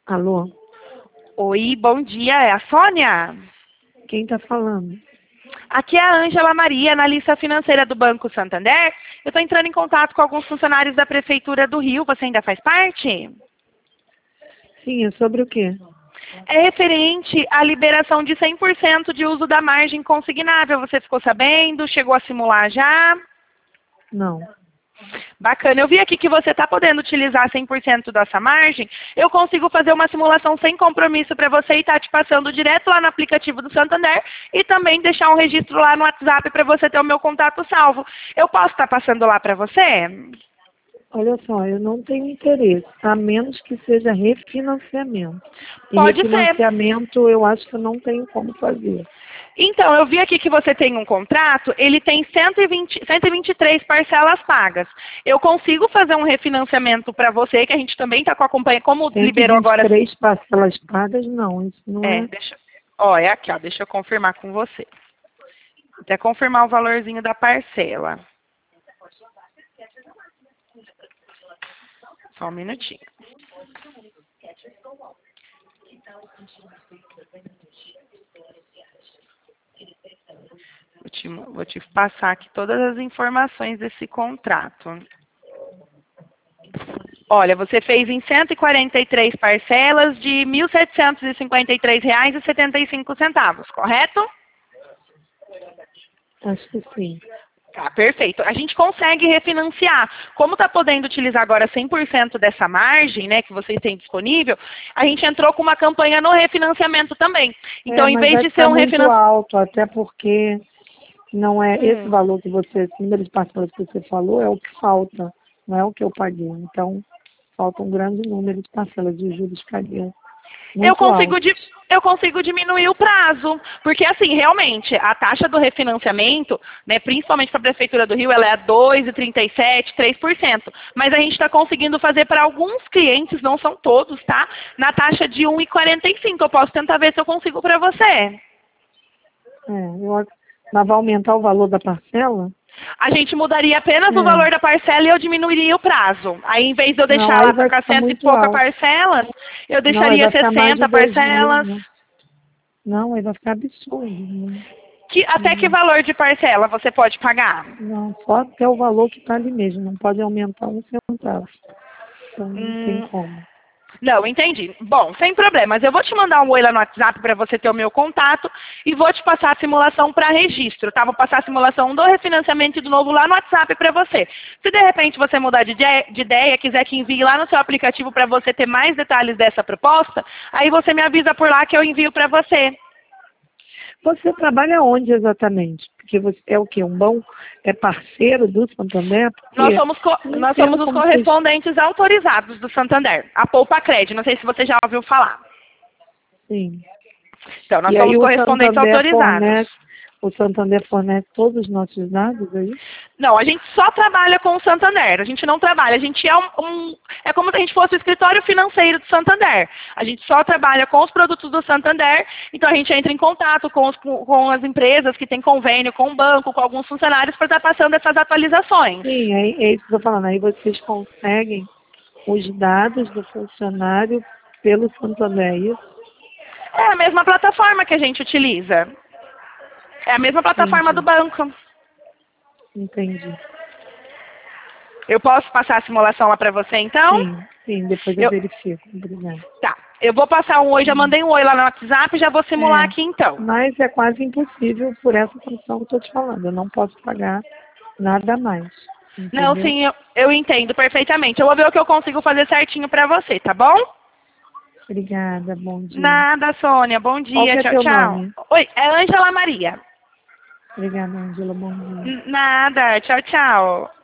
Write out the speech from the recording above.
Alô? Oi, bom dia, é a Sônia? Quem está falando? Aqui é a Ângela Maria, analista financeira do Banco Santander. Eu estou entrando em contato com alguns funcionários da Prefeitura do Rio. Você ainda faz parte? Sim, é sobre o quê? É referente à liberação de 100% de uso da margem consignável. Você ficou sabendo? Chegou a simular já? Não. Bacana. Eu vi aqui que você está podendo utilizar 100% dessa margem. Eu consigo fazer uma simulação sem compromisso para você e estar te passando direto lá no aplicativo do Santander e também deixar um registro lá no WhatsApp para você ter o meu contato salvo. Eu posso estar passando lá para você? Olha só, eu não tenho interesse, a menos que seja refinanciamento. E Pode ser. refinanciamento eu acho que eu não tenho como fazer. Então, eu vi aqui que você tem um contrato, ele tem 123 parcelas pagas. Eu consigo fazer um refinanciamento para você, que a gente também está com a companhia, como liberou agora... 123 parcelas pagas, não, isso não é... É aqui, ó, deixa eu confirmar com você. Até confirmar o valorzinho da parcela. Só um minutinho. Vou te passar aqui todas as informações desse contrato. Olha, você fez em 143 parcelas de R$ 1.753,75, correto? Acho que sim. Tá, perfeito. A gente consegue refinanciar. Como está podendo utilizar agora 100% dessa margem, né, que vocês têm disponível, a gente entrou com uma campanha no refinanciamento também. Então, em vez de ser um muito alto, até porque não é esse valor que você, esse número de parcelas que você falou, é o que falta, não é o que eu paguei. Então, falta um grande número de parcelas de juros ficaria muito alto. Eu consigo diminuir o prazo, porque assim, realmente, a taxa do refinanciamento, né, principalmente para a Prefeitura do Rio, ela é 2,37%, 3%. Mas a gente está conseguindo fazer para alguns clientes, não são todos, tá? Na taxa de 1,45%. Eu posso tentar ver se eu consigo para você. Mas vai aumentar o valor da parcela? A gente mudaria apenas o valor da parcela e eu diminuiria o prazo. Aí, em vez de eu deixar lá ficar 100 e pouca parcelas, eu deixaria 60 parcelas. Não, aí vai ficar absurdo. Até que valor de parcela você pode pagar? Não, só até o valor que está ali mesmo. Não pode aumentar um centavo. Então, não tem como. Não, entendi. Bom, sem problemas. Eu vou te mandar um oi lá no WhatsApp para você ter o meu contato e vou te passar a simulação para registro, tá? Vou passar a simulação do refinanciamento de novo lá no WhatsApp para você. Se de repente você mudar de ideia, quiser que envie lá no seu aplicativo para você ter mais detalhes dessa proposta, aí você me avisa por lá que eu envio para você. Você trabalha onde exatamente? Porque você é o quê? Um bom parceiro do Santander? Nós somos os correspondentes autorizados do Santander, a Poupa Cred. Não sei se você já ouviu falar. Sim. Então, nós somos correspondentes autorizados. O Santander fornece todos os nossos dados aí? Não, a gente só trabalha com o Santander. A gente não trabalha. A gente é como se a gente fosse o escritório financeiro do Santander. A gente só trabalha com os produtos do Santander. Então, a gente entra em contato com as empresas que têm convênio com o banco, com alguns funcionários, para estar passando essas atualizações. Sim, é isso que eu estou falando. Aí vocês conseguem os dados do funcionário pelo Santander, é isso? É a mesma plataforma que a gente utiliza. É a mesma plataforma do banco. Entendi. Eu posso passar a simulação lá para você, então? Sim, depois eu verifico. Obrigada. Tá. Eu vou passar um oi, já mandei um oi lá no WhatsApp e já vou simular aqui, então. Mas é quase impossível por essa função que eu estou te falando. Eu não posso pagar nada a mais. Entendeu? Não, sim, eu entendo perfeitamente. Eu vou ver o que eu consigo fazer certinho para você, tá bom? Obrigada, bom dia. Nada, Sônia. Bom dia, tchau, tchau. Nome? Oi, é Ângela Maria. Obrigada, Ângela. Bom dia. Nada, tchau, tchau.